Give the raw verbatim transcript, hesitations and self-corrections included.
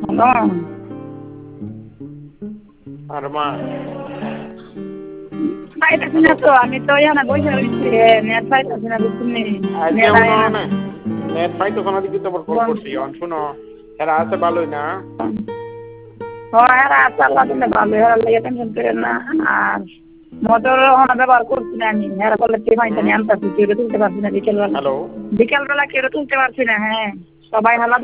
hello আর মা পাইতেছি না তো আমি তো এখানে বসে রয়েছি নেট পাইতেছি না বুঝলি আজকে নেট আয় মনে না হয় না নেট পাইতো না দিকে তোমার কল করছি অন শুনো এরা আছে ভালোই না হ্যাঁ এরা আছে আল্লাহ দিলে ভালো এরা লেগে টেনশন করেন না আর মোটর ওখানে ব্যবহার করছি না আমি এরা বলে তুই পাইতে নিয়ে আনতেছি কেউ তুলতে পারছি না বিকেলবেলা হ্যালো বিকেলবেলা কেউ তুলতে পারছি না হ্যাঁ সবাই হালা